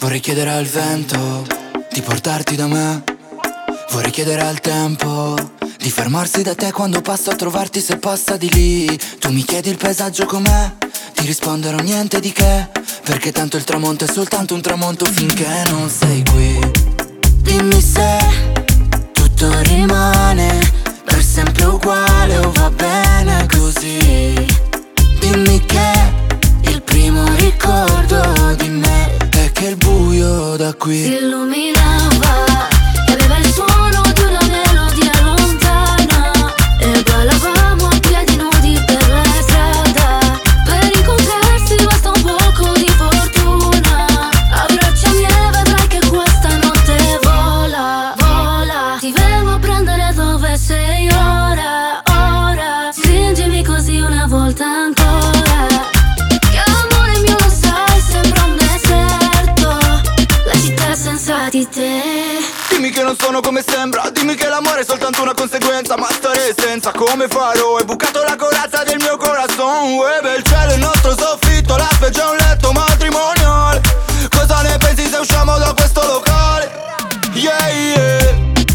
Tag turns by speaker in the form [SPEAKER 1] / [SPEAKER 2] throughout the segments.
[SPEAKER 1] Vorrei chiedere al vento di portarti da me. Vorrei chiedere al tempo di fermarsi da te quando passo a trovarti, se passa di lì. Tu mi chiedi il paesaggio com'è, ti risponderò niente di che, perché tanto il tramonto è soltanto un tramonto finché non sei qui. Dimmi se tutto rimane per sempre uguale o va bene così. Dimmi che il primo ricordo di me è che il buio da qui
[SPEAKER 2] si illuminava e aveva il suono di una melodia lontana, e ballavamo a piedi nudi per la strada. Per incontrarsi basta un poco di fortuna. Abbracciami e vedrai che questa notte vola, vola. Ti vengo a prendere dove sei ora, ora. Stringimi così una volta ancora. Che amore mio lo sai, sembra un deserto, la città senza di te.
[SPEAKER 1] Dimmi che non sono come sembra, dimmi che l'amore è soltanto una conseguenza, ma stare senza come farò? Hai bucato la corazza del mio corazon. Bel cielo, il nostro soffitto, la spiaggia è un letto matrimonial. Cosa ne pensi se usciamo da questo locale? Yeah, yeah.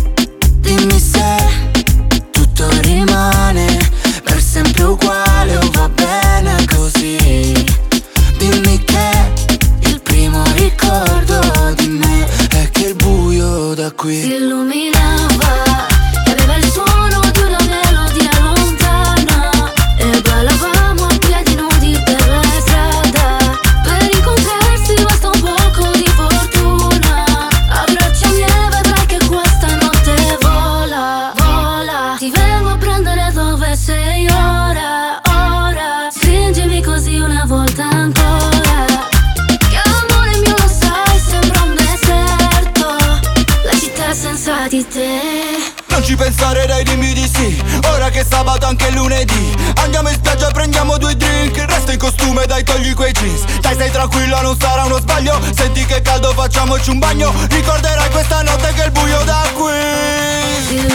[SPEAKER 1] Dimmi se tutto rimane per sempre uguale o va bene così. Dimmi che il primo ricordo di me è che il buio da qui
[SPEAKER 2] si illuminava e aveva il suono di una melodia lontana, e ballavamo a piedi nudi per la strada. Per incontrarsi basta un poco di fortuna. Abbracciami e vedrai che questa notte vola, vola. Ti vengo a prendere dove sei ora, ora. Stringimi così una volta ancora. Che amore mio lo sai, sembra un deserto, la città senza di te.
[SPEAKER 1] Non ci pensare dai, dimmi di sì. Ora che è sabato anche lunedì, andiamo in spiaggia e prendiamo 2 drink. Resta in costume, dai togli quei jeans. Dai stai tranquilla, non sarà uno sbaglio. Senti che caldo, facciamoci un bagno. Ricorderai questa notte che il buio da qui
[SPEAKER 2] si